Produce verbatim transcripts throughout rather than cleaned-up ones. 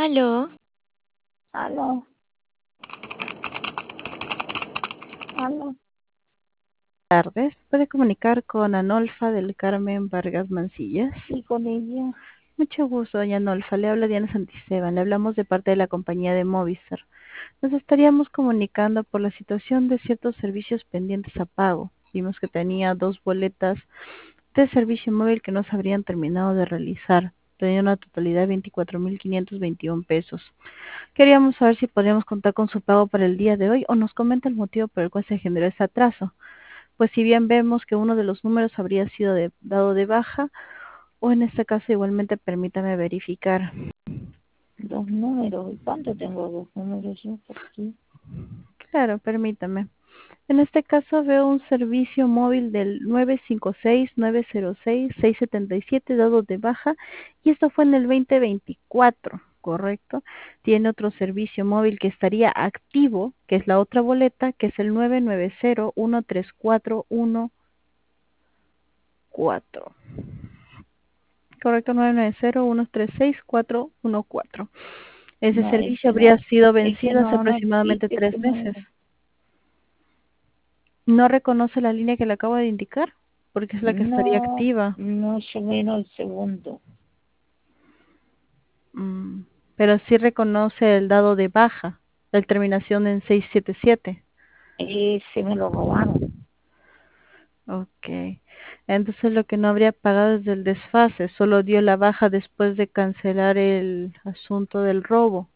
Aló, Aló, aló. Tardes. ¿Puede comunicar con Anolfa del Carmen Vargas Mancillas? Y con ella, Mucho gusto, doña Anolfa. Le habla Diana Santisteban. Le hablamos de parte de la compañía de Movistar. Nos estaríamos comunicando por la situación de ciertos servicios pendientes a pago. Vimos que tenía dos boletas de servicio móvil que no se habrían terminado de realizar. Tenía una totalidad de veinticuatro mil quinientos veintiún pesos. Queríamos saber si podríamos contar con su pago para el día de hoy o nos comenta el motivo por el cual se generó ese atraso. Pues si bien vemos que uno de los números habría sido de- dado de baja, o en este caso igualmente permítame verificar. dos números. ¿Y cuánto tengo dos números yo por aquí? Claro, permítame. En este caso veo un servicio móvil del nueve cinco seis, nueve cero seis, seis siete siete dado de baja y esto fue en el veinte veinticuatro, ¿correcto? Tiene otro servicio móvil que estaría activo, que es la otra boleta, que es el nueve nueve cero, uno tres cuatro uno cuatro. Correcto, nueve nueve cero, uno tres seis, cuatro uno cuatro. Ese No, servicio ese habría no, sido ese vencido hace no, no aproximadamente existe tres ese meses. número. ¿No reconoce la línea que le acabo de indicar? Porque es la que estaría No, activa. mucho menos el segundo. Mm, pero sí reconoce el dado de baja, la terminación en seis siete siete. Ese me lo robaron. Ok. Entonces lo que no habría pagado es del desfase, solo dio la baja después de cancelar el asunto del robo.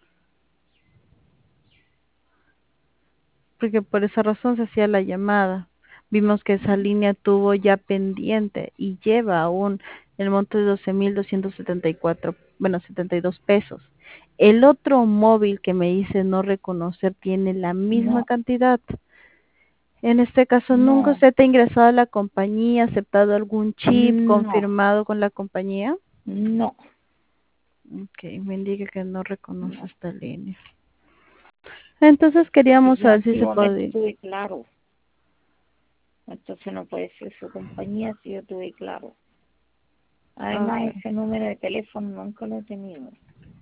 Porque por esa razón se hacía la llamada. Vimos que esa línea tuvo ya pendiente y lleva aún el monto de doce mil doscientos setenta y cuatro, bueno, setenta y dos pesos. El otro móvil que me dice no reconocer tiene la misma No, cantidad. En este caso, ¿nunca no, usted ha ingresado a la compañía, aceptado algún chip, no, confirmado con la compañía? no, Ok, me indica que no reconoce no. esta línea. Entonces Porque queríamos yo saber si se antiguamente podía. tuve claro. Entonces no puede ser su compañía si yo tuve claro. Además, Ok. ese número de teléfono nunca lo he tenido.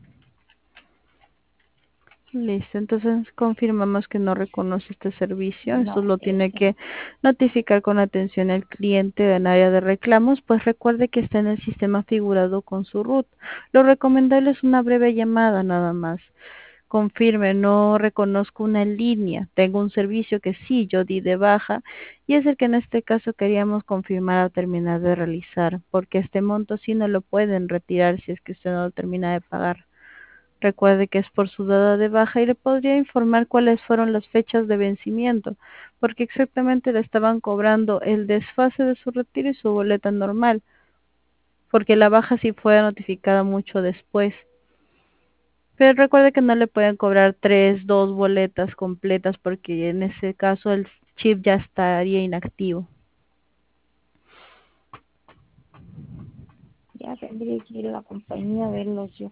Listo, entonces confirmamos que no reconoce este servicio. Eso No, lo tiene ese no. que notificar con atención al cliente en área de reclamos, pues recuerde que está en el sistema figurado con su root. Lo recomendable es una breve llamada nada más. Confirme, no reconozco una línea. Tengo un servicio que sí, yo di de baja y es el que en este caso queríamos confirmar al terminar de realizar, porque este monto sí no lo pueden retirar si es que usted no lo termina de pagar. Recuerde que es por su dada de baja y le podría informar cuáles fueron las fechas de vencimiento, porque exactamente le estaban cobrando el desfase de su retiro y su boleta normal, porque la baja sí fue notificada mucho después. Pero recuerde que no le pueden cobrar tres, dos boletas completas, porque en ese caso el chip ya estaría inactivo. Ya tendría que ir a la compañía a verlos yo.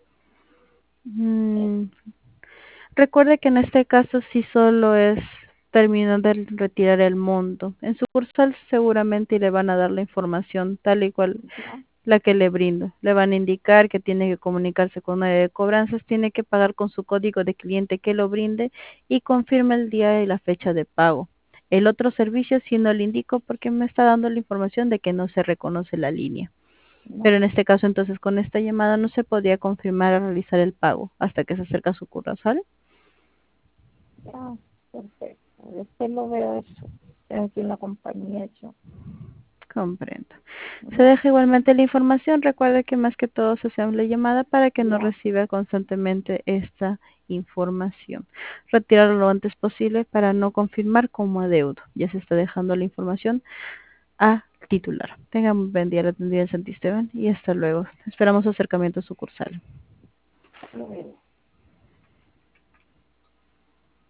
Eh, Mm, Recuerde que en este caso sí solo es terminar de retirar el monto. En sucursal seguramente le van a dar la información tal y cual ya, la que le brindo. Le van a indicar que tiene que comunicarse con área de cobranzas, tiene que pagar con su código de cliente que lo brinde y confirma el día y la fecha de pago. El otro servicio sí no le indico porque me está dando la información de que no se reconoce la línea. no, Pero en este caso entonces con esta llamada no se podría confirmar a realizar el pago hasta que se acerca a su sucursal. ya, perfecto. Después lo veo eso. Tengo que ir a la compañía yo. Comprendo. Se Ya, deja igualmente la información. Recuerde que más que todo se hace una llamada para que no ya, reciba constantemente esta información. Retirarlo lo antes posible para no confirmar como adeudo. Ya se está dejando la información a titular. Tenga un buen día, la atendida en Santisteban y hasta luego. Esperamos su acercamiento sucursal. lo veo.